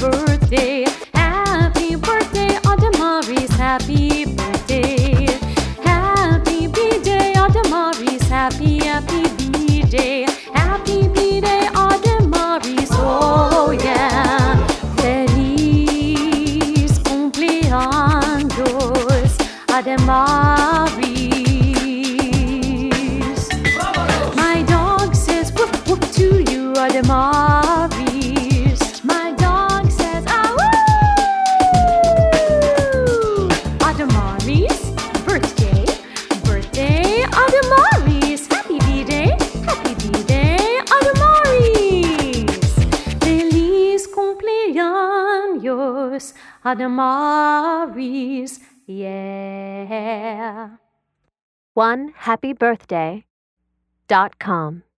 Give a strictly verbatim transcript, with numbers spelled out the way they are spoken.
birthday. Happy birthday, Adamaris, happy birthday. Happy B-Day, Adamaris, happy, happy B-Day. Happy B-Day, Adamaris, oh yeah. Feliz cumpleaños, Adamaris. My dog says woof woof to you, Adamaris. My dog says ah woo. Adamaris, birthday, birthday, Adamaris. Happy B-Day, happy B-Day, Adamaris. Feliz cumpleaños, Adamaris, yeah. one happy birthday dot com